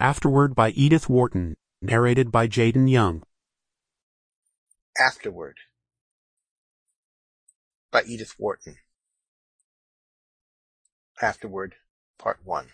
Afterward by Edith Wharton, narrated by Jaden Young. Afterward by Edith Wharton. Afterward, Part 1.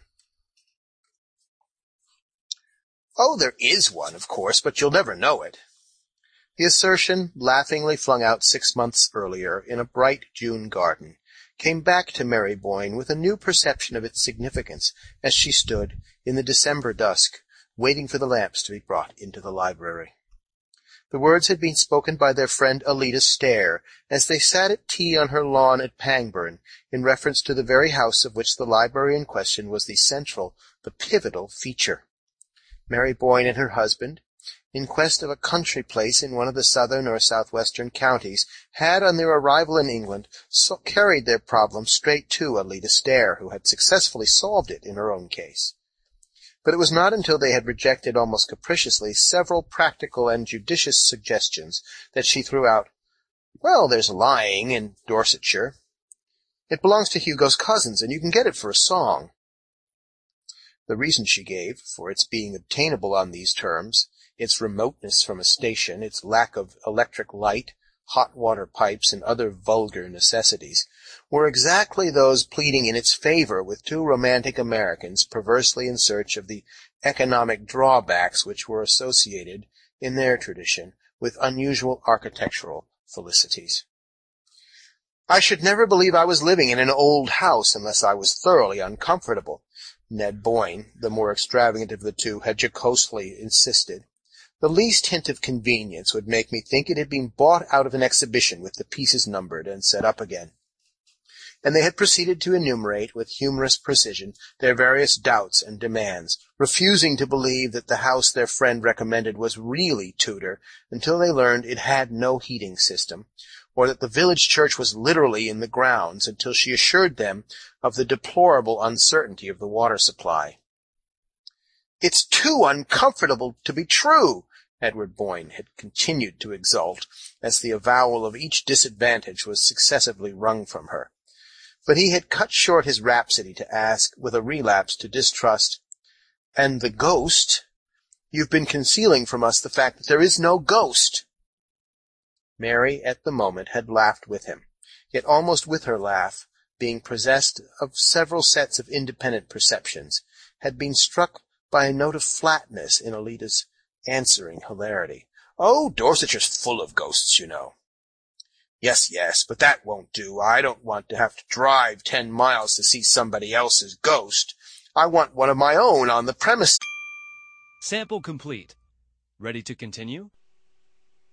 Oh, there is one, of course, but you'll never know it. The assertion, laughingly flung out 6 months earlier in a bright June garden, came back to Mary Boyne with a new perception of its significance as she stood, in the December dusk, waiting for the lamps to be brought into the library. The words had been spoken by their friend Alida Stair as they sat at tea on her lawn at Pangbourne, in reference to the very house of which the library in question was the central, the pivotal feature. Mary Boyne and her husband, in quest of a country place in one of the southern or southwestern counties, had, on their arrival in England, carried their problem straight to Alida Stair, who had successfully solved it in her own case. But it was not until they had rejected almost capriciously several practical and judicious suggestions that she threw out, "Well, there's Lying in Dorsetshire. It belongs to Hugo's cousins, and you can get it for a song." The reason she gave for its being obtainable on these terms, its remoteness from a station, its lack of electric light, hot water pipes, and other vulgar necessities, were exactly those pleading in its favor with two romantic Americans perversely in search of the economic drawbacks which were associated, in their tradition, with unusual architectural felicities. "I should never believe I was living in an old house unless I was thoroughly uncomfortable," Ned Boyne, the more extravagant of the two, had jocosely insisted. "The least hint of convenience would make me think it had been bought out of an exhibition with the pieces numbered and set up again." And they had proceeded to enumerate, with humorous precision, their various doubts and demands, refusing to believe that the house their friend recommended was really Tudor until they learned it had no heating system, or that the village church was literally in the grounds until she assured them of the deplorable uncertainty of the water supply. "It's too uncomfortable to be true," Edward Boyne had continued to exult, as the avowal of each disadvantage was successively wrung from her. But he had cut short his rhapsody to ask, with a relapse to distrust, "And the ghost? You've been concealing from us the fact that there is no ghost." Mary, at the moment, had laughed with him, yet almost with her laugh, being possessed of several sets of independent perceptions, had been struck by a note of flatness in Alida's answering hilarity. "Oh, Dorsetshire full of ghosts, you know." Yes, but that won't do. I don't want to have to drive 10 miles to see somebody else's ghost. I want one of my own on the premises." Sample complete. Ready to continue?